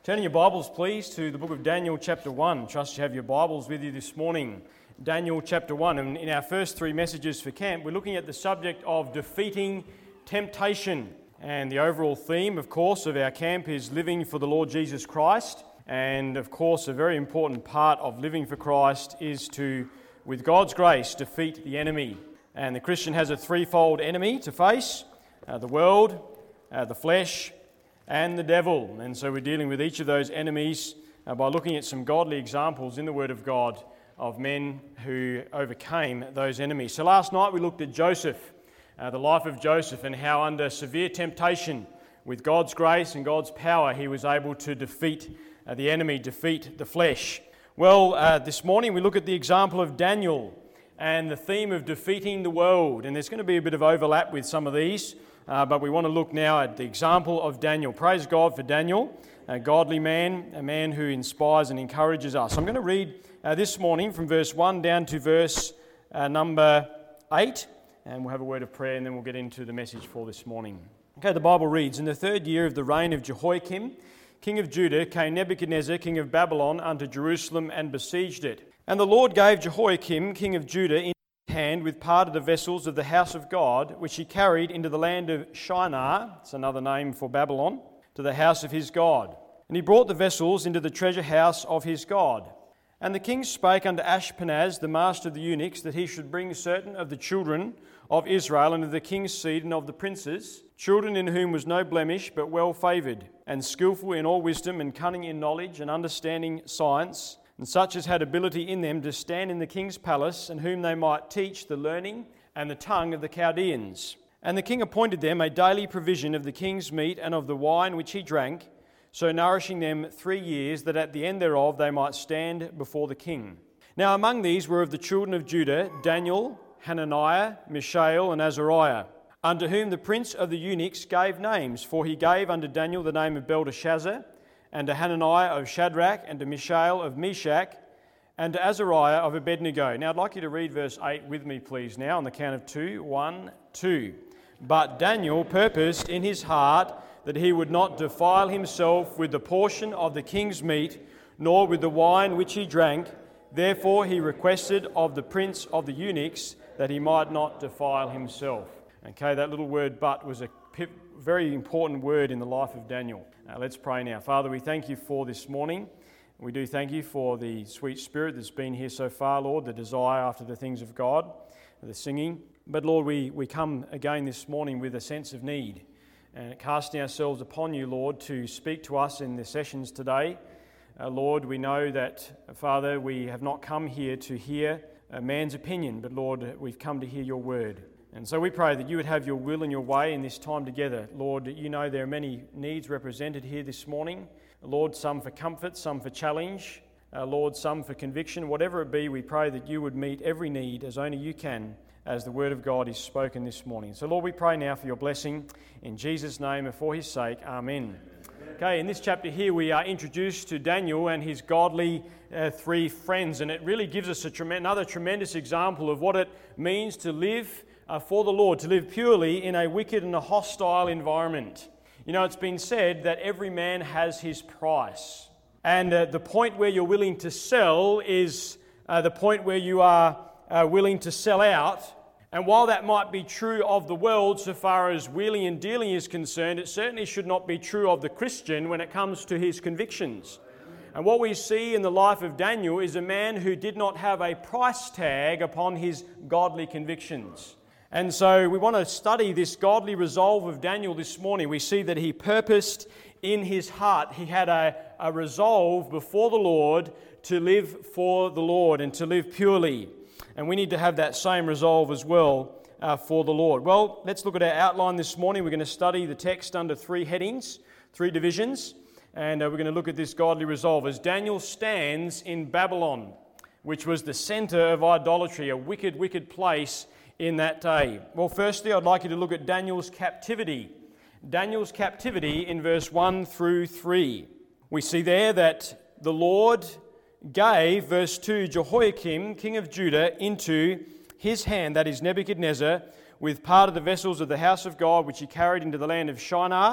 Turning your Bibles, please, to the book of Daniel chapter 1. Trust you have your Bibles with you this morning. Daniel chapter 1. And in our first three messages for camp, we're looking at the subject of defeating temptation. And the overall theme, of course, of our camp is living for the Lord Jesus Christ. And, of course, a very important part of living for Christ is to, with God's grace, defeat the enemy. And the Christian has a threefold enemy to face: the world, the flesh, and the devil. And so we're dealing with each of those enemies by looking at some godly examples in the Word of God of men who overcame those enemies. So last night we looked at Joseph, the life of Joseph, and how under severe temptation, with God's grace and God's power, he was able to defeat the enemy, defeat the flesh. Well, this morning we look at the example of Daniel and the theme of defeating the world. And there's going to be a bit of overlap with some of these. But we want to look now at the example of Daniel. Praise God for Daniel, a godly man, a man who inspires and encourages us. I'm going to read this morning from verse 1 down to verse number 8, and we'll have a word of prayer, and then we'll get into the message for this morning. Okay, the Bible reads, "In the 3rd year of the reign of Jehoiakim, king of Judah, came Nebuchadnezzar, king of Babylon, unto Jerusalem and besieged it. And the Lord gave Jehoiakim, king of Judah, in hand with part of the vessels of the house of God, which he carried into the land of Shinar," it's another name for Babylon, "to the house of his God. And he brought the vessels into the treasure house of his God. And the king spake unto Ashpenaz, the master of the eunuchs, that he should bring certain of the children of Israel and of the king's seed and of the princes, children in whom was no blemish, but well favoured, and skillful in all wisdom, and cunning in knowledge, and understanding science, and such as had ability in them to stand in the king's palace, and whom they might teach the learning and the tongue of the Chaldeans. And the king appointed them a daily provision of the king's meat and of the wine which he drank, so nourishing them 3 years, that at the end thereof they might stand before the king. Now among these were of the children of Judah Daniel, Hananiah, Mishael, and Azariah, unto whom the prince of the eunuchs gave names, for he gave unto Daniel the name of Belteshazzar, and to Hananiah of Shadrach, and to Mishael of Meshach, and to Azariah of Abednego." Now I'd like you to read verse 8 with me, please, now, on the count of 2. 1, 2. "But Daniel purposed in his heart that he would not defile himself with the portion of the king's meat, nor with the wine which he drank. Therefore he requested of the prince of the eunuchs that he might not defile himself." Okay, that little word "but" was a very important word in the life of Daniel. Let's pray now. Father, we thank you for this morning. We do thank you for the sweet spirit that's been here so far, Lord, the desire after the things of God, the singing. But Lord, we come again this morning with a sense of need, and casting ourselves upon you, Lord, to speak to us in the sessions today. Lord, we know that, Father, we have not come here to hear a man's opinion, but Lord, we've come to hear your word. And so we pray that you would have your will and your way in this time together. Lord, you know there are many needs represented here this morning. Lord, some for comfort, some for challenge. Lord, some for conviction. Whatever it be, we pray that you would meet every need as only you can, as the word of God is spoken this morning. So Lord, we pray now for your blessing in Jesus' name and for his sake. Amen. Okay, in this chapter here we are introduced to Daniel and his godly 3 friends, and it really gives us another tremendous example of what it means to live for the Lord, to live purely in a wicked and a hostile environment. You know, it's been said that every man has his price. And the point where you're willing to sell is the point where you are willing to sell out. And while that might be true of the world so far as wheeling and dealing is concerned, it certainly should not be true of the Christian when it comes to his convictions. And what we see in the life of Daniel is a man who did not have a price tag upon his godly convictions. And so we want to study this godly resolve of Daniel this morning. We see that he purposed in his heart. He had a resolve before the Lord to live for the Lord and to live purely. And we need to have that same resolve as well for the Lord. Well, let's look at our outline this morning. We're going to study the text under 3 headings, 3 divisions. And we're going to look at this godly resolve as Daniel stands in Babylon, which was the center of idolatry, a wicked, wicked place in that day. Well, firstly, I'd like you to look at Daniel's captivity. Daniel's captivity in verse 1 through 3. We see there that the Lord gave, verse 2, Jehoiakim, king of Judah, into his hand, that is Nebuchadnezzar, with part of the vessels of the house of God, which he carried into the land of Shinar,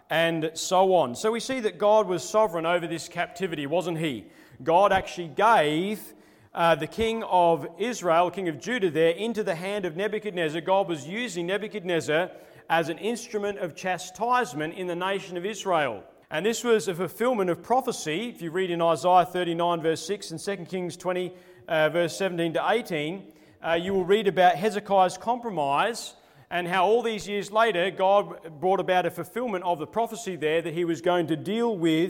and so on. So we see that God was sovereign over this captivity, wasn't he? God actually gave the king of Israel, king of Judah there, into the hand of Nebuchadnezzar. God was using Nebuchadnezzar as an instrument of chastisement in the nation of Israel. And this was a fulfillment of prophecy. If you read in Isaiah 39 verse 6 and 2 Kings 20 verse 17 to 18, you will read about Hezekiah's compromise and how all these years later God brought about a fulfillment of the prophecy there that he was going to deal with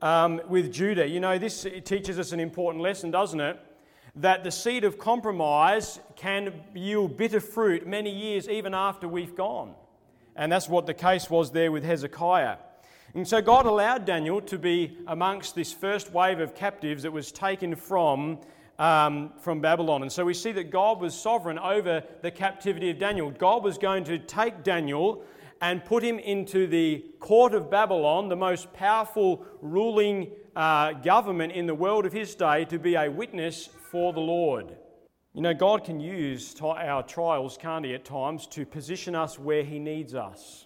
Judah. You know, this teaches us an important lesson, doesn't it? That the seed of compromise can yield bitter fruit many years even after we've gone. And that's what the case was there with Hezekiah. And so God allowed Daniel to be amongst this first wave of captives that was taken from Babylon. And so we see that God was sovereign over the captivity of Daniel. God was going to take Daniel and put him into the court of Babylon, the most powerful ruling government in the world of his day, to be a witness for the Lord. You know, God can use our trials, can't he, at times, to position us where he needs us.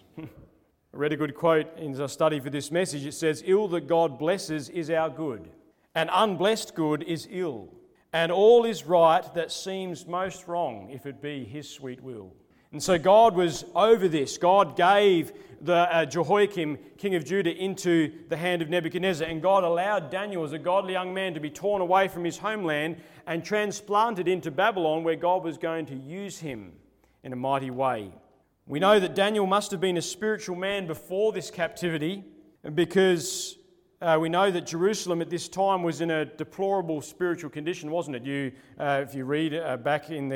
I read a good quote in the study for this message. It says, "Ill that God blesses is our good, and unblessed good is ill, and all is right that seems most wrong, if it be his sweet will." And so God was over this. God gave the Jehoiakim, king of Judah, into the hand of Nebuchadnezzar, and God allowed Daniel, as a godly young man, to be torn away from his homeland and transplanted into Babylon, where God was going to use him in a mighty way. We know that Daniel must have been a spiritual man before this captivity, because we know that Jerusalem at this time was in a deplorable spiritual condition, wasn't it? If you read back in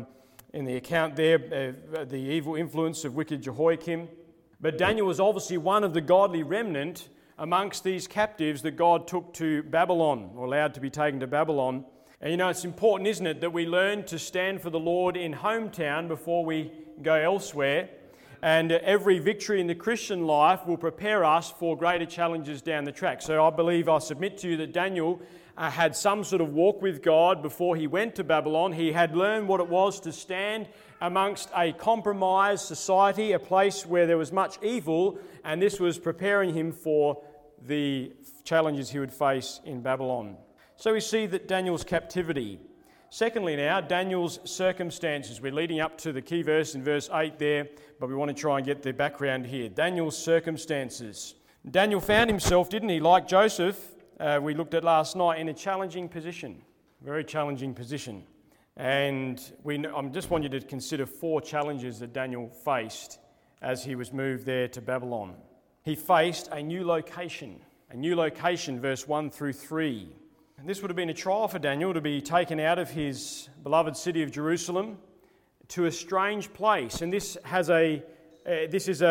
the account there, the evil influence of wicked Jehoiakim. But Daniel was obviously one of the godly remnant amongst these captives that God took to Babylon, or allowed to be taken to Babylon. And you know, it's important, isn't it, that we learn to stand for the Lord in hometown before we go elsewhere. And every victory in the Christian life will prepare us for greater challenges down the track. So I submit to you that Daniel had some sort of walk with God before he went to Babylon. He had learned what it was to stand amongst a compromised society, a place where there was much evil, and this was preparing him for the challenges he would face in Babylon. So we see that Daniel's captivity. Secondly now, Daniel's circumstances. We're leading up to the key verse in verse 8 there, but we want to try and get the background here. Daniel's circumstances. Daniel found himself, didn't he, like Joseph, we looked at last night, in a challenging position, very challenging position. And I just want you to consider 4 challenges that Daniel faced as he was moved there to Babylon. He faced a new location, verse 1 through 3. And this would have been a trial for Daniel, to be taken out of his beloved city of Jerusalem to a strange place. And this is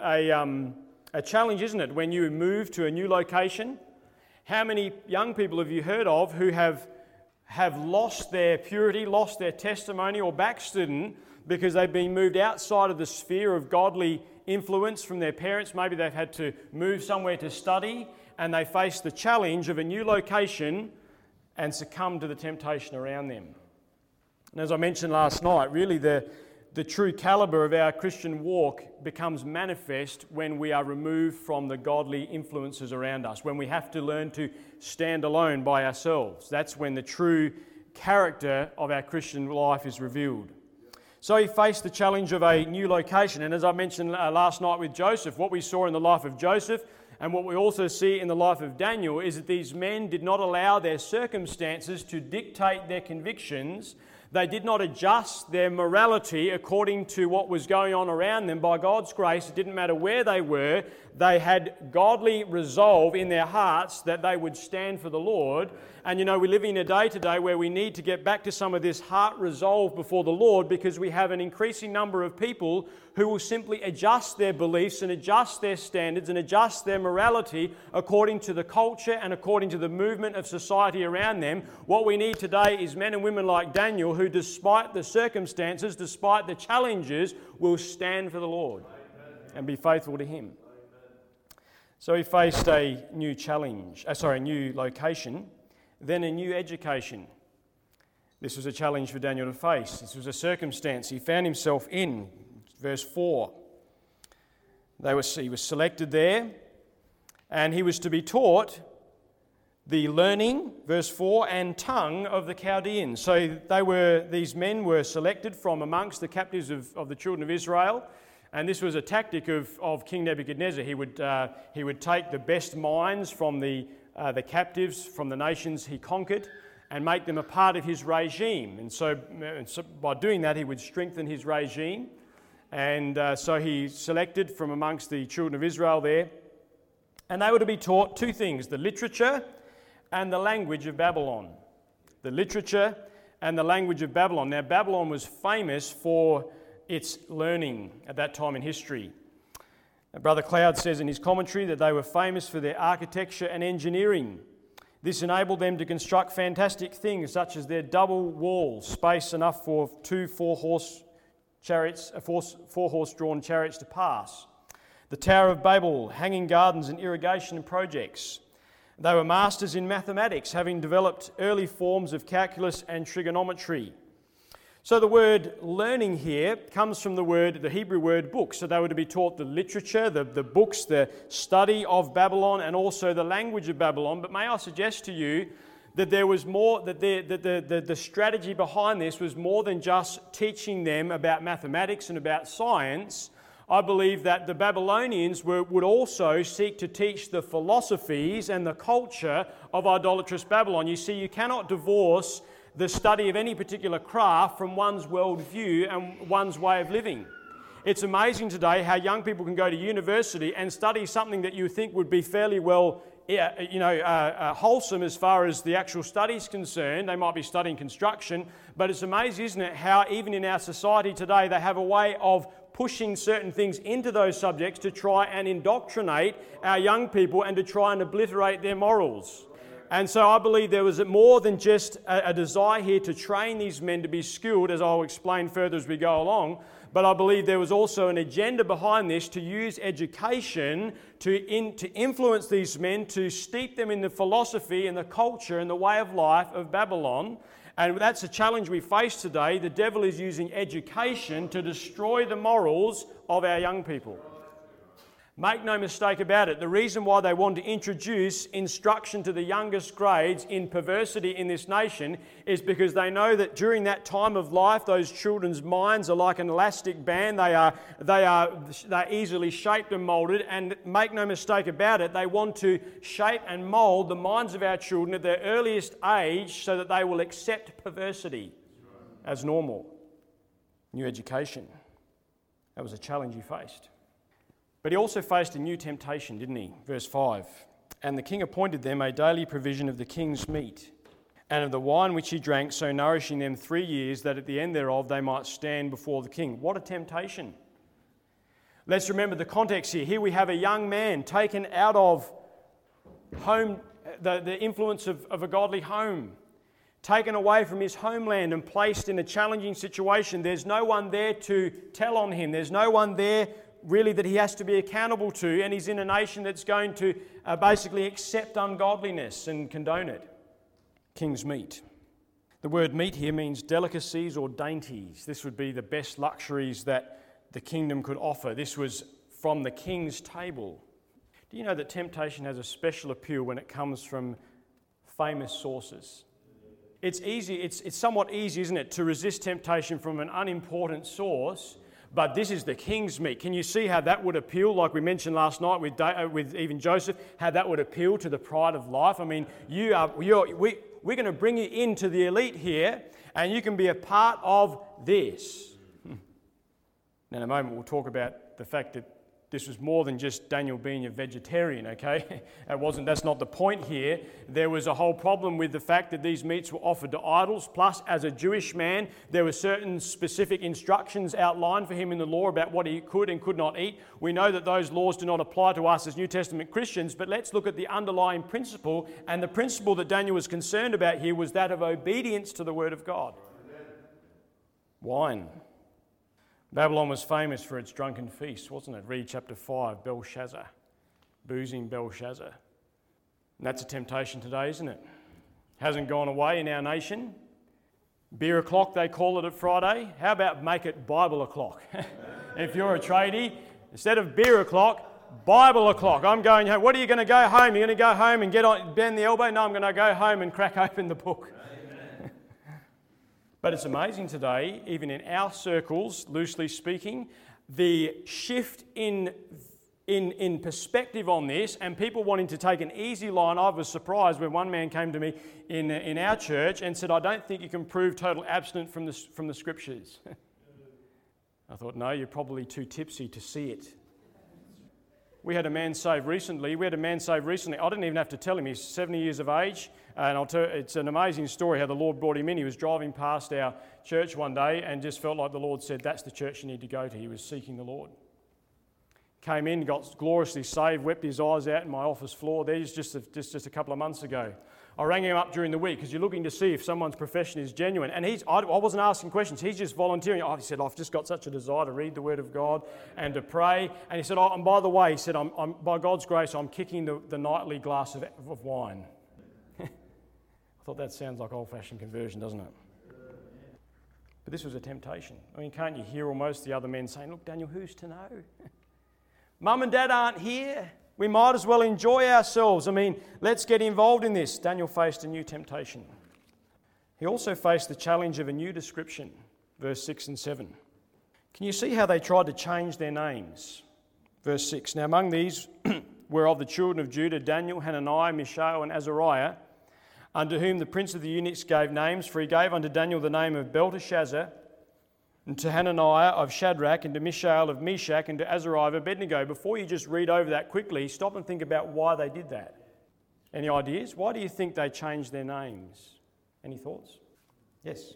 a challenge, isn't it, when you move to a new location? How many young people have you heard of who have lost their purity, lost their testimony, or backslidden because they've been moved outside of the sphere of godly influence from their parents? Maybe they've had to move somewhere to study, and they face the challenge of a new location and succumb to the temptation around them. And as I mentioned last night, really the true calibre of our Christian walk becomes manifest when we are removed from the godly influences around us, when we have to learn to stand alone by ourselves. That's when the true character of our Christian life is revealed. So he faced the challenge of a new location. And as I mentioned last night with Joseph, what we saw in the life of Joseph and what we also see in the life of Daniel is that these men did not allow their circumstances to dictate their convictions. They did not adjust their morality according to what was going on around them. By God's grace, it didn't matter where they were. They had godly resolve in their hearts that they would stand for the Lord. And you know, we live in a day today where we need to get back to some of this heart resolve before the Lord, because we have an increasing number of people who will simply adjust their beliefs and adjust their standards and adjust their morality according to the culture and according to the movement of society around them. What we need today is men and women like Daniel who, despite the circumstances, despite the challenges, will stand for the Lord and be faithful to Him. So he faced a new new location, then a new education. This was a challenge for Daniel to face. This was a circumstance he found himself in. Verse 4. He was selected there And he was to be taught the learning, verse 4, and tongue of the Chaldeans. So these men were selected from amongst the captives of the children of Israel. And this was a tactic of King Nebuchadnezzar. He would take the best minds from the captives from the nations he conquered and make them a part of his regime. And so by doing that, he would strengthen his regime. And so he selected from amongst the children of Israel there. And they were to be taught two things: the literature and the language of Babylon. The literature and the language of Babylon. Now, Babylon was famous for its learning at that time in history. Brother Cloud says in his commentary that they were famous for their architecture and engineering. This enabled them to construct fantastic things such as their double walls, space enough for two four-horse drawn chariots to pass. The Tower of Babel, hanging gardens and irrigation projects. They were masters in mathematics, having developed early forms of calculus and trigonometry. So the word learning here comes from the Hebrew word book. So they were to be taught the literature, the books, the study of Babylon, and also the language of Babylon. But may I suggest to you that there was more, that the strategy behind this was more than just teaching them about mathematics and about science. I believe that the Babylonians would also seek to teach the philosophies and the culture of idolatrous Babylon. You see, you cannot divorce the study of any particular craft from one's worldview and one's way of living. It's amazing today how young people can go to university and study something that you think would be fairly well wholesome as far as the actual study is concerned. They might be studying construction, but it's amazing, isn't it, how even in our society today they have a way of pushing certain things into those subjects to try and indoctrinate our young people and to try and obliterate their morals. And so I believe there was more than just a desire here to train these men to be skilled, as I'll explain further as we go along, but I believe there was also an agenda behind this to use education to influence these men, to steep them in the philosophy and the culture and the way of life of Babylon. And that's a challenge we face today. The devil is using education to destroy the morals of our young people. Make no mistake about it, the reason why they want to introduce instruction to the youngest grades in perversity in this nation is because they know that during that time of life, those children's minds are like an elastic band. They're easily shaped and moulded, and make no mistake about it, they want to shape and mould the minds of our children at their earliest age so that they will accept perversity as normal. New education. That was a challenge he faced. But he also faced a new temptation, didn't he? Verse 5. And the king appointed them a daily provision of the king's meat, and of the wine which he drank, so nourishing them 3 years, that at the end thereof they might stand before the king. What a temptation. Let's remember the context here. Here we have a young man taken out of home, the influence of a godly home, taken away from his homeland and placed in a challenging situation. There's no one there to tell on him. There's no one there really that he has to be accountable to, and he's in a nation that's going to basically accept ungodliness and condone it. King's meat. The word meat here means delicacies or dainties. This would be the best luxuries that the kingdom could offer. This was from the king's table. Do you know that temptation has a special appeal when it comes from famous sources? It's easy, it's somewhat easy, isn't it, to resist temptation from an unimportant source. But this is the king's meat. Can you see how that would appeal, like we mentioned last night with even Joseph, how that would appeal to the pride of life? I mean, we're going to bring you into the elite here, and you can be a part of this. Now, in a moment, we'll talk about the fact that this was more than just Daniel being a vegetarian, okay? That's not the point here. There was a whole problem with the fact that these meats were offered to idols. Plus, as a Jewish man, there were certain specific instructions outlined for him in the law about what he could and could not eat. We know that those laws do not apply to us as New Testament Christians, but let's look at the underlying principle. And the principle that Daniel was concerned about here was that of obedience to the Word of God. Wine. Babylon was famous for its drunken feasts, wasn't it? Read chapter 5, Belshazzar, boozing Belshazzar. And that's a temptation today, isn't it? Hasn't gone away in our nation. Beer o'clock, they call it at Friday. How about make it Bible o'clock? If you're a tradie, instead of beer o'clock, Bible o'clock. I'm going home. What are you going to go home? You're going to go home and bend the elbow? No, I'm going to go home and crack open the book. But it's amazing today, even in our circles, loosely speaking, the shift in perspective on this and people wanting to take an easy line. I was surprised when one man came to me in our church and said, I don't think you can prove total abstinence from the scriptures. I thought, no, you're probably too tipsy to see it. We had a man saved recently. I didn't even have to tell him. He's 70 years of age. And I'll tell you, it's an amazing story how the Lord brought him in. He was driving past our church one day and just felt like the Lord said, that's the church you need to go to. He was seeking the Lord. Came in, got gloriously saved, wept his eyes out in my office floor. There's just a couple of months ago. I rang him up during the week because you're looking to see if someone's profession is genuine. And I wasn't asking questions. He's just volunteering. He said, I've just got such a desire to read the Word of God and to pray. And he said, and by the way, he said, I'm by God's grace, I'm kicking the nightly glass of wine. I thought that sounds like old-fashioned conversion, doesn't it? But this was a temptation. I mean, can't you hear almost the other men saying, look, Daniel, who's to know? Mum and Dad aren't here. We might as well enjoy ourselves. I mean, let's get involved in this. Daniel faced a new temptation. He also faced the challenge of a new description, verse 6 and 7. Can you see how they tried to change their names? Verse 6, now among these were of the children of Judah, Daniel, Hananiah, Mishael, and Azariah, unto whom the prince of the eunuchs gave names, for he gave unto Daniel the name of Belteshazzar, and to Hananiah of Shadrach, and to Mishael of Meshach, and to Azariah of Abednego. Before you just read over that quickly, stop and think about why they did that. Any ideas? Why do you think they changed their names? Any thoughts? Yes?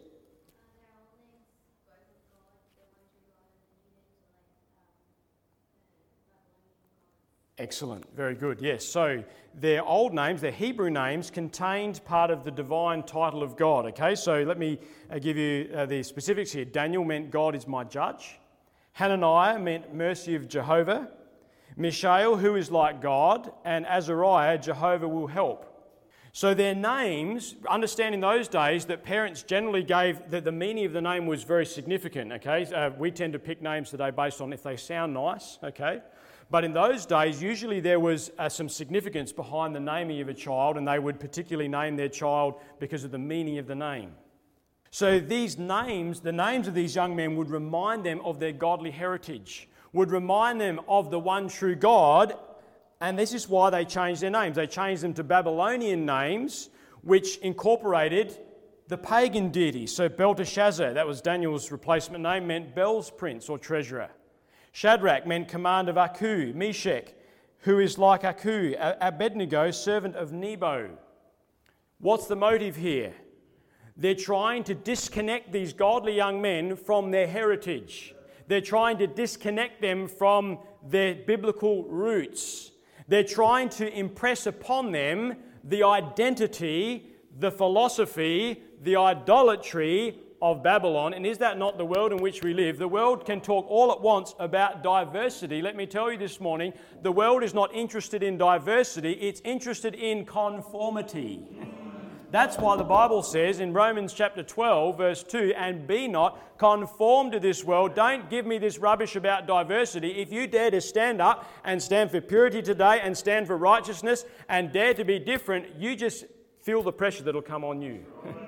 Excellent. Very good. Yes. So their old names, their Hebrew names, contained part of the divine title of God. Okay, so let me give you the specifics here. Daniel meant God is my judge. Hananiah meant mercy of Jehovah. Mishael, who is like God. And Azariah, Jehovah will help. So their names, understand in those days that parents generally gave, that the meaning of the name was very significant. Okay, we tend to pick names today based on if they sound nice. Okay. But in those days, usually there was some significance behind the naming of a child, and they would particularly name their child because of the meaning of the name. So these names, the names of these young men would remind them of their godly heritage, would remind them of the one true God, and this is why they changed their names. They changed them to Babylonian names, which incorporated the pagan deities. So Belteshazzar, that was Daniel's replacement name, meant Bel's prince or treasurer. Shadrach meant command of Aku. Meshach, who is like Aku. Abednego, servant of Nebo. What's the motive here? They're trying to disconnect these godly young men from their heritage. They're trying to disconnect them from their biblical roots. They're trying to impress upon them the identity, the philosophy, the idolatry of Babylon. And is that not the world in which we live? The world can talk all at once about diversity. Let me tell you this morning, the world is not interested in diversity, it's interested in conformity. That's why the Bible says in Romans chapter 12, verse 2, and be not conformed to this world. Don't give me this rubbish about diversity. If you dare to stand up and stand for purity today and stand for righteousness and dare to be different, you just feel the pressure that'll come on you.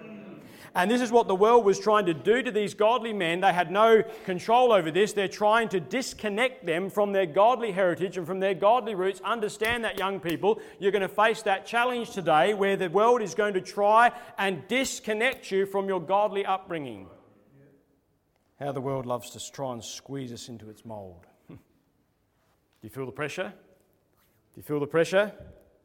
And this is what the world was trying to do to these godly men. They had no control over this. They're trying to disconnect them from their godly heritage and from their godly roots. Understand that, young people. You're going to face that challenge today where the world is going to try and disconnect you from your godly upbringing. How the world loves to try and squeeze us into its mould. Do you feel the pressure? Do you feel the pressure?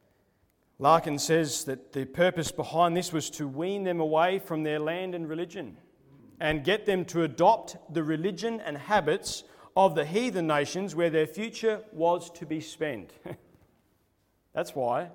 Larkin says that the purpose behind this was to wean them away from their land and religion and get them to adopt the religion and habits of the heathen nations where their future was to be spent. That's why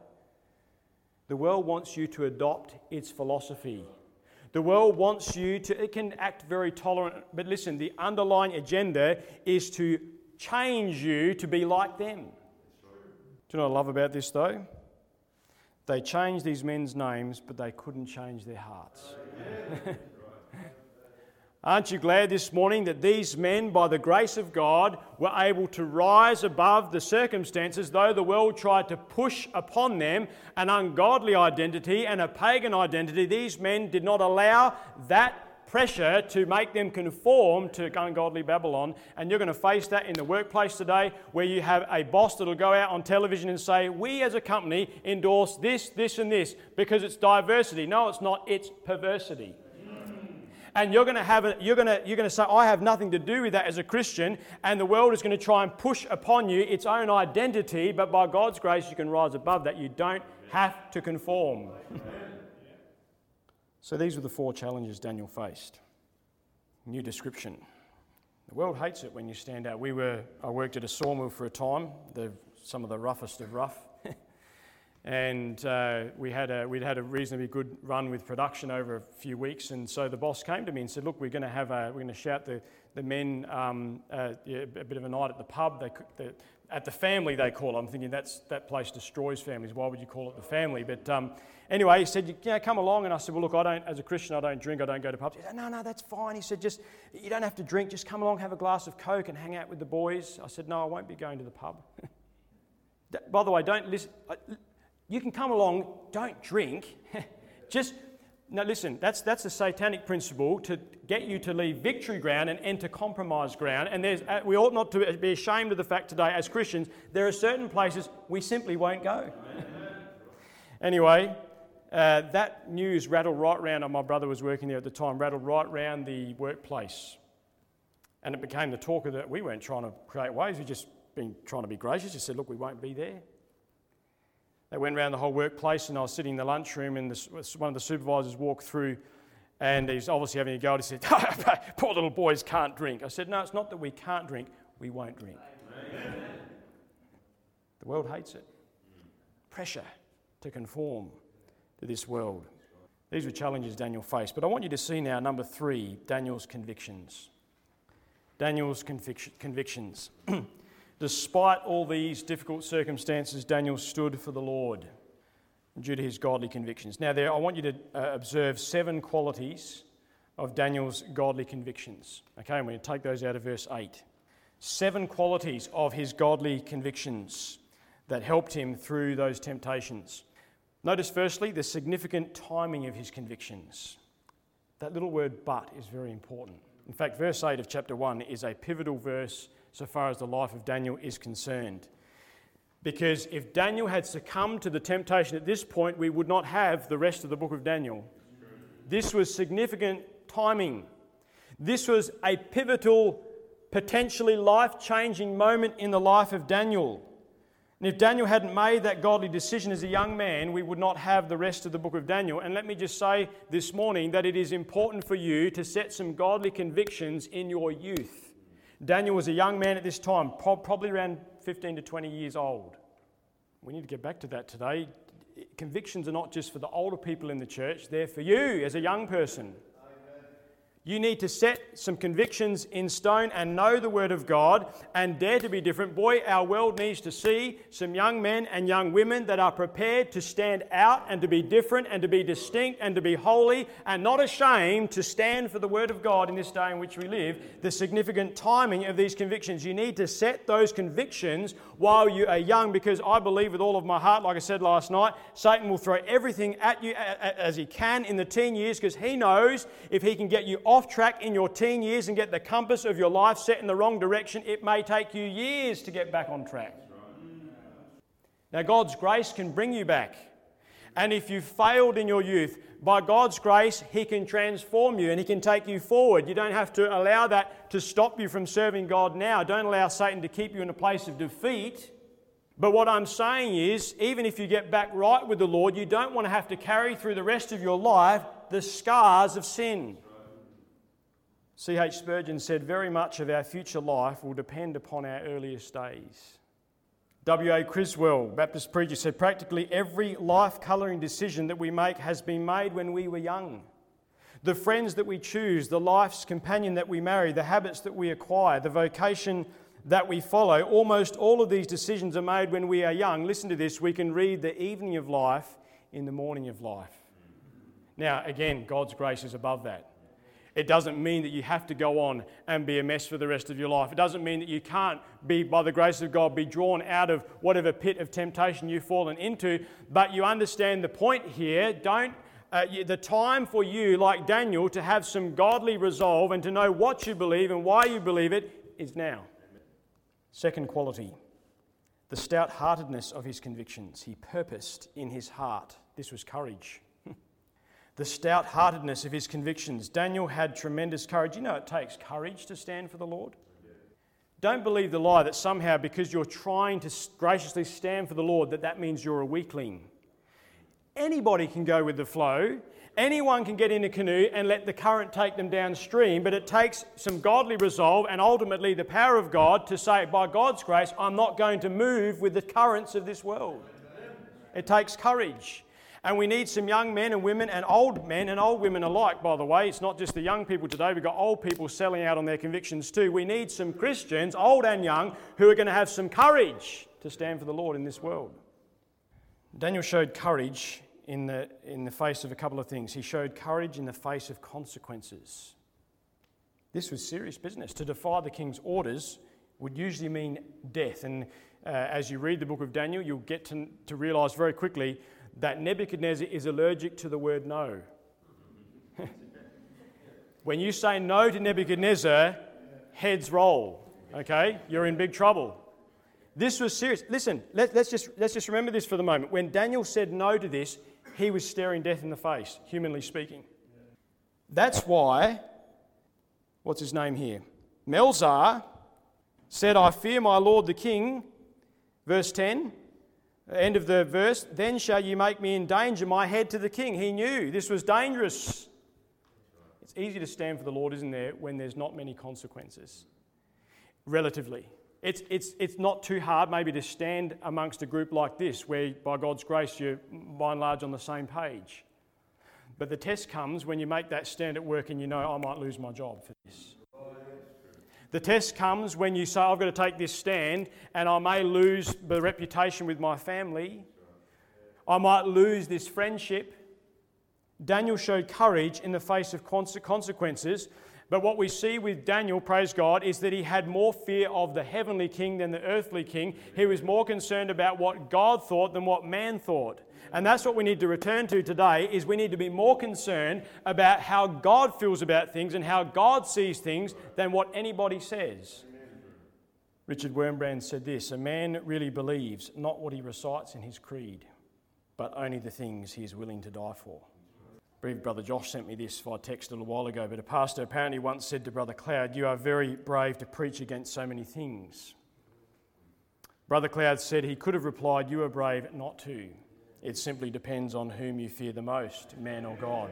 the world wants you to adopt its philosophy. The world wants you to, it can act very tolerant, but listen, the underlying agenda is to change you to be like them. Do you know what I love about this though? They changed these men's names, but they couldn't change their hearts. Aren't you glad this morning that these men, by the grace of God, were able to rise above the circumstances, though the world tried to push upon them an ungodly identity and a pagan identity? These men did not allow that pressure to make them conform to ungodly Babylon. And you're going to face that in the workplace today, where you have a boss that will go out on television and say, we as a company endorse this, this and this because it's diversity. No, it's not. It's perversity. And you're going to say, I have nothing to do with that as a Christian, and the world is going to try and push upon you its own identity, but by God's grace you can rise above that. You don't have to conform. So these were the 4 challenges Daniel faced. New description. The world hates it when you stand out. I worked at a sawmill for a time, some of the roughest of rough. And we'd had a reasonably good run with production over a few weeks, and so the boss came to me and said, "Look, we're going to shout the men a bit of a night at the pub. At the family they call it." I'm thinking that place destroys families. Why would you call it the family? But anyway, he said, "Come along." And I said, "Well, look, as a Christian, I don't drink. I don't go to pubs." He said, "No, that's fine." He said, "You don't have to drink. Just come along, have a glass of Coke, and hang out with the boys." I said, "No, I won't be going to the pub." By the way, don't listen. You can come along, don't drink. Now listen, that's a satanic principle to get you to leave victory ground and enter compromise ground. And we ought not to be ashamed of the fact today as Christians, there are certain places we simply won't go. Anyway, that news rattled right round, and my brother was working there at the time, rattled right round the workplace. And it became the talk of that. We weren't trying to create waves, we've just been trying to be gracious. Just said, look, we won't be there. They went around the whole workplace, and I was sitting in the lunchroom, and one of the supervisors walked through, and he's obviously having a go. He said, "Poor little boys can't drink." I said, "No, it's not that we can't drink, we won't drink." Amen. The world hates it. Pressure to conform to this world. These were challenges Daniel faced. But I want you to see now, number 3, Daniel's convictions. Daniel's convictions. Despite all these difficult circumstances, Daniel stood for the Lord due to his godly convictions. Now, I want you to observe 7 qualities of Daniel's godly convictions. Okay, I'm going to take those out of verse 8. 7 qualities of his godly convictions that helped him through those temptations. Notice, firstly, the significant timing of his convictions. That little word "but" is very important. In fact, verse 8 of chapter 1 is a pivotal verse so far as the life of Daniel is concerned. Because if Daniel had succumbed to the temptation at this point, we would not have the rest of the book of Daniel. This was significant timing. This was a pivotal, potentially life-changing moment in the life of Daniel. And if Daniel hadn't made that godly decision as a young man, we would not have the rest of the book of Daniel. And let me just say this morning that it is important for you to set some godly convictions in your youth. Daniel was a young man at this time, probably around 15 to 20 years old. We need to get back to that today. Convictions are not just for the older people in the church, they're for you as a young person. You need to set some convictions in stone and know the Word of God and dare to be different. Boy, our world needs to see some young men and young women that are prepared to stand out and to be different and to be distinct and to be holy and not ashamed to stand for the Word of God in this day in which we live. The significant timing of these convictions. You need to set those convictions while you are young, because I believe with all of my heart, like I said last night, Satan will throw everything at you as he can in the teen years, because he knows if he can get you off track in your teen years and get the compass of your life set in the wrong direction, it may take you years to get back on track. Now, God's grace can bring you back. And if you failed in your youth, by God's grace, He can transform you and He can take you forward. You don't have to allow that to stop you from serving God now. Don't allow Satan to keep you in a place of defeat. But what I'm saying is, even if you get back right with the Lord, you don't want to have to carry through the rest of your life the scars of sin. C.H. Spurgeon said, "Very much of our future life will depend upon our earliest days." W.A. Criswell, Baptist preacher, said, "Practically every life-colouring decision that we make has been made when we were young. The friends that we choose, the life's companion that we marry, the habits that we acquire, the vocation that we follow, almost all of these decisions are made when we are young." Listen to this, we can read the evening of life in the morning of life. Now, again, God's grace is above that. It doesn't mean that you have to go on and be a mess for the rest of your life. It doesn't mean that you can't be, by the grace of God, be drawn out of whatever pit of temptation you've fallen into. But you understand the point here. The time for you, like Daniel, to have some godly resolve and to know what you believe and why you believe it is now. Second quality, the stout-heartedness of his convictions. He purposed in his heart. This was courage. The stout-heartedness of his convictions. Daniel had tremendous courage. You know it takes courage to stand for the Lord. Don't believe the lie that somehow because you're trying to graciously stand for the Lord that means you're a weakling. Anybody can go with the flow. Anyone can get in a canoe and let the current take them downstream, but it takes some godly resolve and ultimately the power of God to say, by God's grace, I'm not going to move with the currents of this world. It takes courage. And we need some young men and women and old women alike, by the way. It's not just the young people today. We've got old people selling out on their convictions too. We need some Christians, old and young, who are going to have some courage to stand for the Lord in this world. Daniel showed courage in the face of a couple of things. He showed courage in the face of consequences. This was serious business. To defy the king's orders would usually mean death. And as you read the book of Daniel, you'll get to realise very quickly that Nebuchadnezzar is allergic to the word no. When you say no to Nebuchadnezzar, heads roll, okay? You're in big trouble. This was serious. Listen, let's just remember this for the moment. When Daniel said no to this, he was staring death in the face, humanly speaking. That's why, what's his name here? Melzar said, I fear my lord the king, verse 10, end of the verse, then shall you make me endanger my head to the king. He knew this was dangerous. It's easy to stand for the Lord, isn't there, when there's not many consequences, relatively. It's not too hard maybe to stand amongst a group like this where by God's grace you're by and large on the same page. But the test comes when you make that stand at work and you know I might lose my job for this. The test comes when you say I've got to take this stand and I may lose the reputation with my family. I might lose this friendship. Daniel showed courage in the face of consequences. But what we see with Daniel, praise God, is that he had more fear of the heavenly king than the earthly king. He was more concerned about what God thought than what man thought. And that's what we need to return to today, is we need to be more concerned about how God feels about things and how God sees things than what anybody says. Richard Wurmbrand said this, a man really believes not what he recites in his creed, but only the things he is willing to die for. I believe Brother Josh sent me this via text a little while ago, but a pastor apparently once said to Brother Cloud, you are very brave to preach against so many things. Brother Cloud said he could have replied, you are brave not to. It simply depends on whom you fear the most, man or God.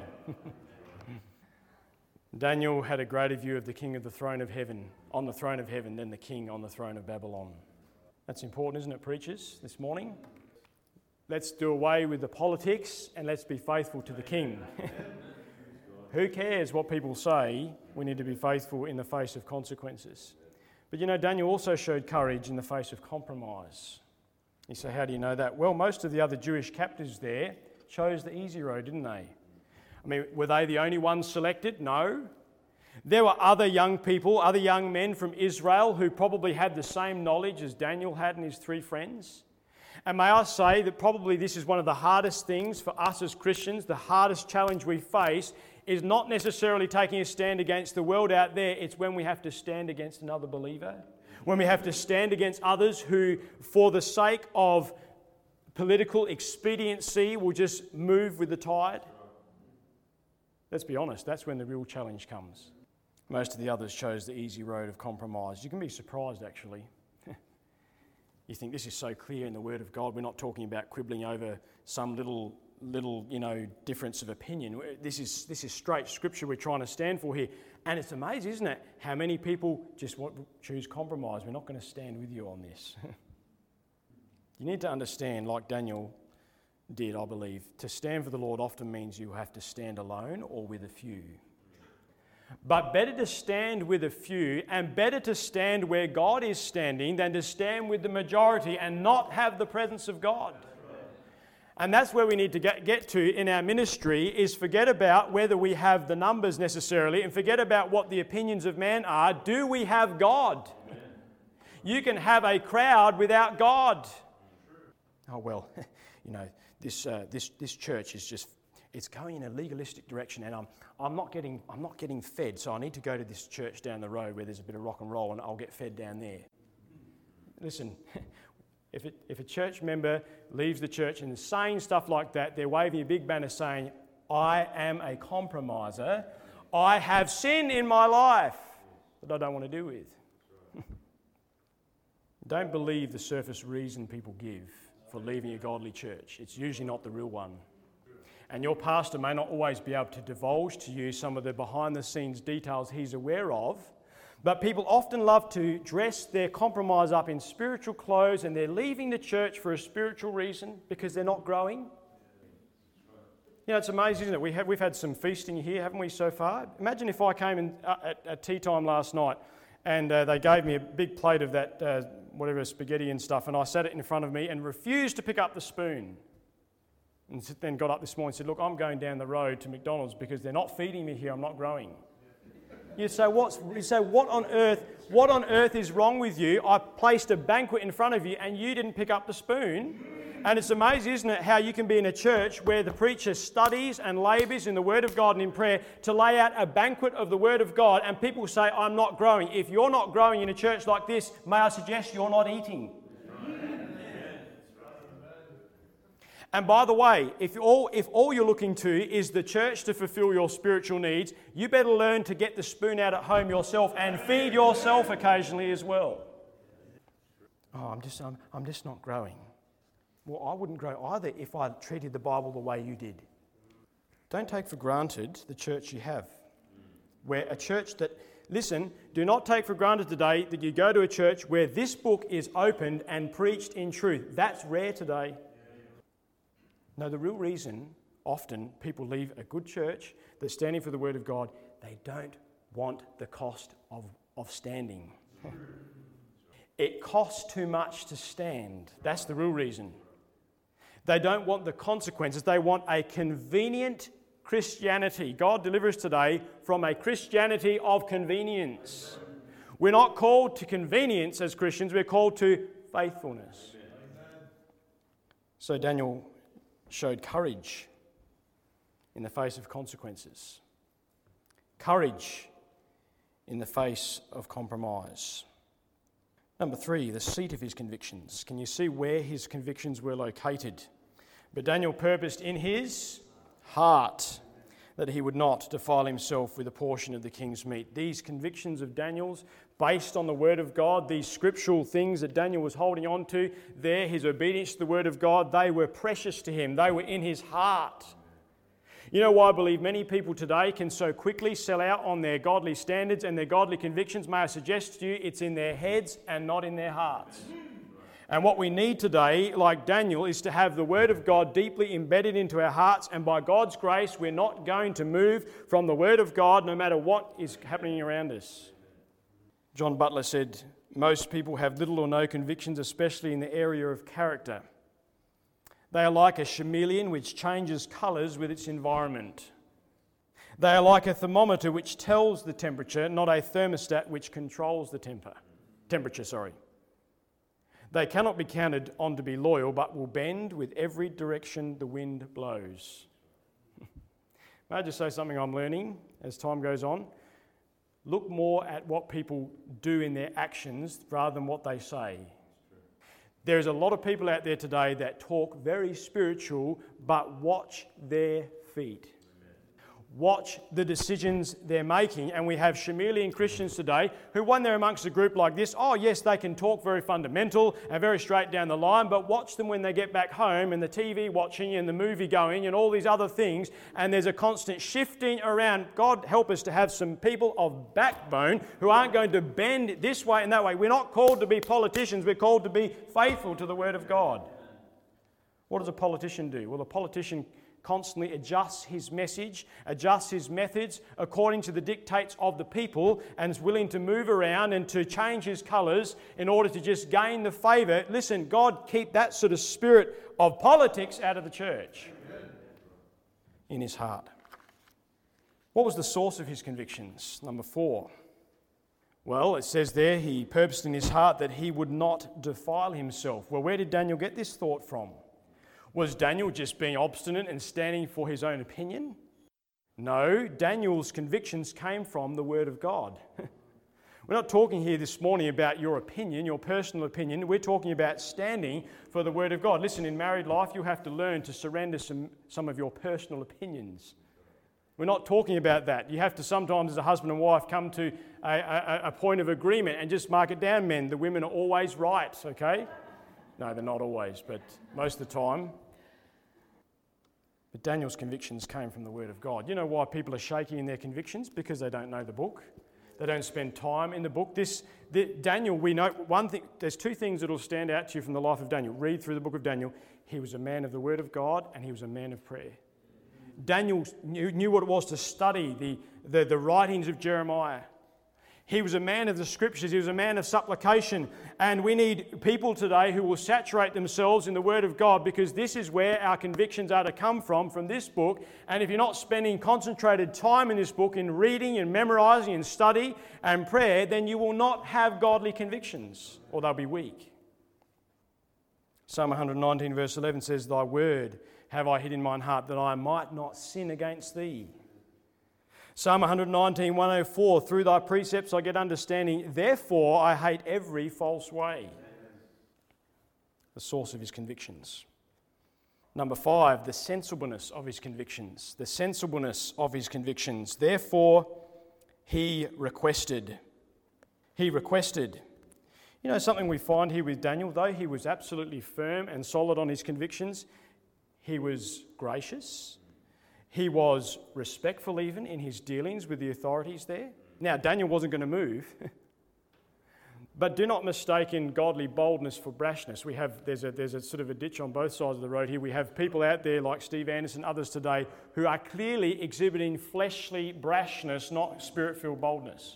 Daniel had a greater view of the king of the throne of heaven, on the throne of heaven, than the king on the throne of Babylon. That's important, isn't it, preachers, this morning? Let's do away with the politics and let's be faithful to the king. Who cares what people say? We need to be faithful in the face of consequences. But you know, Daniel also showed courage in the face of compromise. You say, how do you know that? Well, most of the other Jewish captives there chose the easy road, didn't they? I mean, were they the only ones selected? No. There were other young people, other young men from Israel who probably had the same knowledge as Daniel had and his three friends. And may I say that probably this is one of the hardest things for us as Christians, the hardest challenge we face is not necessarily taking a stand against the world out there, it's when we have to stand against another believer, when we have to stand against others who, for the sake of political expediency, will just move with the tide. Let's be honest, that's when the real challenge comes. Most of the others chose the easy road of compromise. You can be surprised, actually. You think this is so clear in the Word of God. We're not talking about quibbling over some little difference of opinion. This is straight Scripture we're trying to stand for here. And it's amazing, isn't it, how many people just choose compromise. We're not going to stand with you on this. You need to understand, like Daniel did, I believe, to stand for the Lord often means you have to stand alone or with a few. But better to stand with a few and better to stand where God is standing than to stand with the majority and not have the presence of God. And that's where we need to get to in our ministry, is forget about whether we have the numbers necessarily and forget about what the opinions of man are. Do we have God? Amen. You can have a crowd without God. Oh, well, this church is just, it's going in a legalistic direction, and I'm not getting fed, so I need to go to this church down the road where there's a bit of rock and roll and I'll get fed down there. Listen, if a church member leaves the church and is saying stuff like that, they're waving a big banner saying, I am a compromiser. I have sin in my life that I don't want to do with. Don't believe the surface reason people give for leaving a godly church. It's usually not the real one. And your pastor may not always be able to divulge to you some of the behind-the-scenes details he's aware of, but people often love to dress their compromise up in spiritual clothes, and they're leaving the church for a spiritual reason because they're not growing. You know, it's amazing, isn't it? We've had some feasting here, haven't we, so far? Imagine if I came in at tea time last night and they gave me a big plate of that, whatever, spaghetti and stuff, and I sat it in front of me and refused to pick up the spoon. And then got up this morning and said, look, I'm going down the road to McDonald's because they're not feeding me here, I'm not growing. You say, what on earth is wrong with you? I placed a banquet in front of you and you didn't pick up the spoon. And it's amazing, isn't it, how you can be in a church where the preacher studies and labours in the Word of God and in prayer to lay out a banquet of the Word of God, and people say, I'm not growing. If you're not growing in a church like this, may I suggest you're not eating. And by the way, if all you're looking to is the church to fulfill your spiritual needs, you better learn to get the spoon out at home yourself and feed yourself occasionally as well. Oh, I'm just not growing. Well, I wouldn't grow either if I treated the Bible the way you did. Don't take for granted the church you have. Where a church that, listen, do not take for granted today that you go to a church where this book is opened and preached in truth. That's rare today. No, the real reason often people leave a good church that's standing for the Word of God, they don't want the cost of standing. It costs too much to stand. That's the real reason. They don't want the consequences. They want a convenient Christianity. God delivers today from a Christianity of convenience. We're not called to convenience as Christians, we're called to faithfulness. So Daniel showed courage in the face of consequences. Courage in the face of compromise. Number 3, the seat of his convictions. Can you see where his convictions were located? But Daniel purposed in his heart that he would not defile himself with a portion of the king's meat. These convictions of Daniel's, based on the Word of God, these scriptural things that Daniel was holding on to, his obedience to the Word of God, they were precious to him. They were in his heart. You know why I believe many people today can so quickly sell out on their godly standards and their godly convictions? May I suggest to you, it's in their heads and not in their hearts. And what we need today, like Daniel, is to have the Word of God deeply embedded into our hearts, and by God's grace, we're not going to move from the Word of God no matter what is happening around us. John Butler said, most people have little or no convictions, especially in the area of character. They are like a chameleon which changes colours with its environment. They are like a thermometer which tells the temperature, not a thermostat which controls the temperature. They cannot be counted on to be loyal, but will bend with every direction the wind blows. May I just say something I'm learning as time goes on? Look more at what people do in their actions rather than what they say. There's a lot of people out there today that talk very spiritual, but watch their feet. Watch the decisions they're making. And we have chameleon Christians today who, when they're amongst a group like this, oh yes, they can talk very fundamental and very straight down the line, but watch them when they get back home and the TV watching and the movie going and all these other things, and there's a constant shifting around. God help us to have some people of backbone who aren't going to bend this way and that way. We're not called to be politicians, we're called to be faithful to the Word of God. What does a politician do? Well, a politician constantly adjusts his message, adjusts his methods according to the dictates of the people, and is willing to move around and to change his colours in order to just gain the favour. Listen, God keep that sort of spirit of politics out of the church in his heart. What was the source of his convictions? Number 4. Well, it says there, he purposed in his heart that he would not defile himself. Well, where did Daniel get this thought from? Was Daniel just being obstinate and standing for his own opinion? No, Daniel's convictions came from the Word of God. We're not talking here this morning about your opinion, your personal opinion. We're talking about standing for the Word of God. Listen, in married life, you have to learn to surrender some of your personal opinions. We're not talking about that. You have to sometimes, as a husband and wife, come to a point of agreement and just mark it down, men. The women are always right, okay? No, they're not always, but most of the time. But Daniel's convictions came from the Word of God. You know why people are shaky in their convictions? Because they don't know the book. They don't spend time in the book. Daniel, we know one thing. There's 2 things that will stand out to you from the life of Daniel. Read through the book of Daniel. He was a man of the Word of God, and he was a man of prayer. Daniel knew what it was to study the writings of Jeremiah. He was a man of the Scriptures. He was a man of supplication. And we need people today who will saturate themselves in the Word of God, because this is where our convictions are to come from this book. And if you're not spending concentrated time in this book in reading and memorising and study and prayer, then you will not have godly convictions, or they'll be weak. Psalm 119 verse 11 says, "Thy word have I hid in mine heart, that I might not sin against thee." Psalm 119, 104, "Through thy precepts I get understanding, therefore I hate every false way." The source of his convictions. Number 5, the sensibleness of his convictions. The sensibleness of his convictions. Therefore, he requested. He requested. You know something we find here with Daniel, though he was absolutely firm and solid on his convictions, he was gracious. He was respectful even in his dealings with the authorities there. Now, Daniel wasn't going to move. But do not mistake in godly boldness for brashness. There's a sort of a ditch on both sides of the road here. We have people out there like Steve Anderson, others today, who are clearly exhibiting fleshly brashness, not spirit-filled boldness.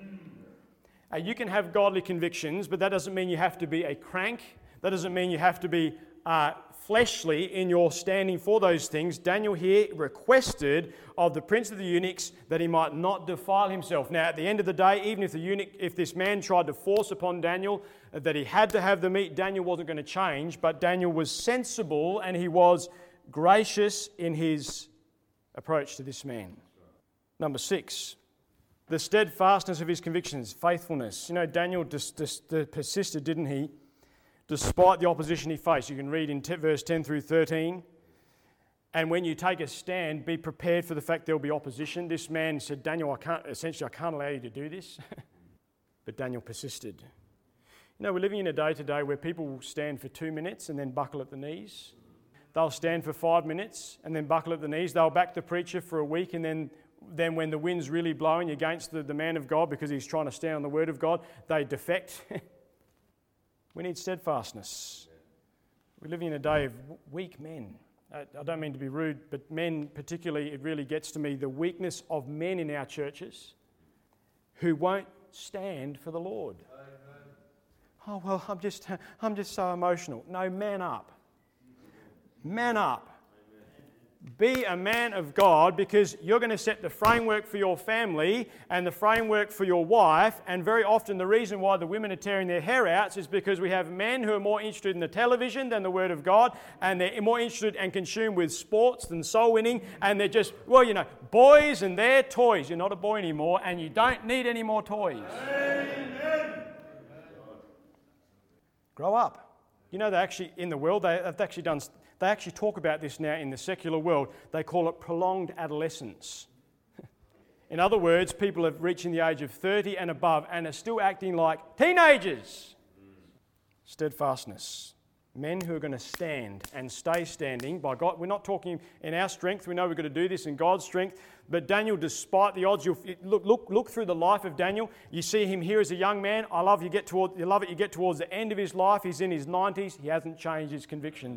You can have godly convictions, but that doesn't mean you have to be a crank. That doesn't mean you have to be fleshly in your standing for those things. Daniel here requested of the prince of the eunuchs that he might not defile himself. Now, at the end of the day, even if this man tried to force upon Daniel that he had to have the meat, Daniel wasn't going to change, but Daniel was sensible and he was gracious in his approach to this man. Number 6, the steadfastness of his convictions, faithfulness. You know, Daniel persisted, didn't he? Despite the opposition he faced. You can read in verse 10 through 13. And when you take a stand, be prepared for the fact there will be opposition. This man said, Daniel, I can't allow you to do this. But Daniel persisted. You know, we're living in a day today where people will stand for 2 minutes and then buckle at the knees. They'll stand for 5 minutes and then buckle at the knees. They'll back the preacher for a week, and then when the wind's really blowing against the man of God because he's trying to stand on the word of God, they defect. We need steadfastness. We're living in a day of weak men. I don't mean to be rude, but men particularly, it really gets to me, the weakness of men in our churches who won't stand for the Lord. Oh, well, I'm just so emotional. No, man up. Man up. Be a man of God, because you're going to set the framework for your family and the framework for your wife. And very often the reason why the women are tearing their hair out is because we have men who are more interested in the television than the Word of God, and they're more interested and consumed with sports than soul winning, and they're just, boys and their toys. You're not a boy anymore, and you don't need any more toys. Amen. Grow up. You know, in the world, they actually talk about this now in the secular world. They call it prolonged adolescence. In other words, people have reached the age of 30 and above and are still acting like teenagers. Steadfastness. Men who are going to stand and stay standing by God. We're not talking in our strength. We know we've got to do this in God's strength. But Daniel, despite the odds, look through the life of Daniel. You see him here as a young man. You get towards the end of his life. He's in his 90s. He hasn't changed his convictions.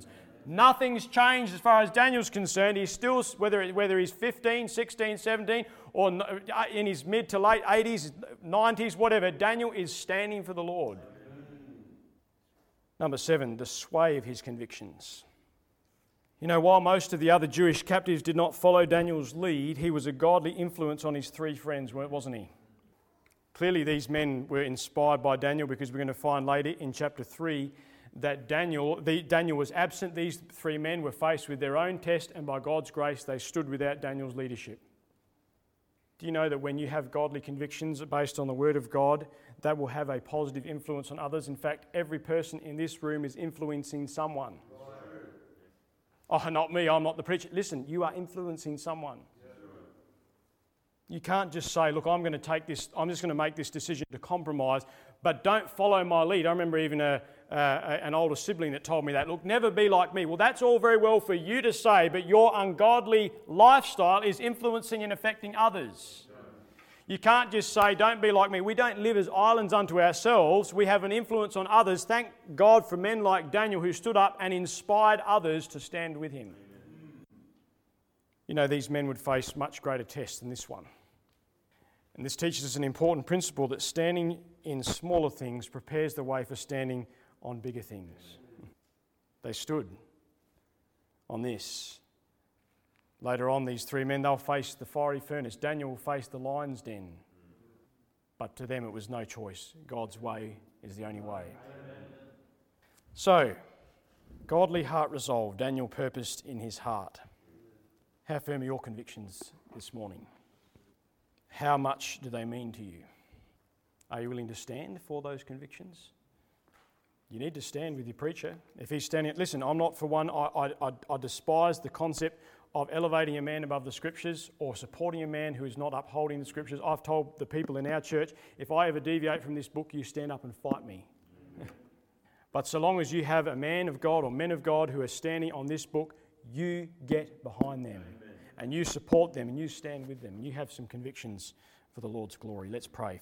Nothing's changed as far as Daniel's concerned. He's still, whether he's 15, 16, 17, or in his mid to late 80s, 90s, whatever, Daniel is standing for the Lord. Number 7, the sway of his convictions. You know, while most of the other Jewish captives did not follow Daniel's lead, he was a godly influence on his 3 friends, wasn't he? Clearly these men were inspired by Daniel, because we're going to find later in chapter 3 that Daniel was absent. These 3 men were faced with their own test, and by God's grace they stood without Daniel's leadership. Do you know that when you have godly convictions based on the Word of God, that will have a positive influence on others? In fact, every person in this room is influencing someone. Oh, not me, I'm not the preacher. Listen, you are influencing someone. You can't just say, look, I'm just going to make this decision to compromise, but don't follow my lead. I remember even an older sibling that told me that, look, never be like me. Well, that's all very well for you to say, but your ungodly lifestyle is influencing and affecting others. You can't just say, don't be like me. We don't live as islands unto ourselves. We have an influence on others. Thank God for men like Daniel who stood up and inspired others to stand with him. You know, these men would face much greater tests than this one. And this teaches us an important principle, that standing in smaller things prepares the way for standing on bigger things. They stood on this. Later on, these 3 men, they'll face the fiery furnace. Daniel will face the lion's den. But to them it was no choice. God's way is the only way. So, godly heart resolve, Daniel purposed in his heart. How firm are your convictions this morning? How much do they mean to you? Are you willing to stand for those convictions? You need to stand with your preacher. If he's standing, listen, I'm not for one, I despise the concept of elevating a man above the Scriptures or supporting a man who is not upholding the Scriptures. I've told the people in our church, if I ever deviate from this book, you stand up and fight me. But so long as you have a man of God or men of God who are standing on this book, you get behind them. And you support them and you stand with them. You have some convictions for the Lord's glory. Let's pray.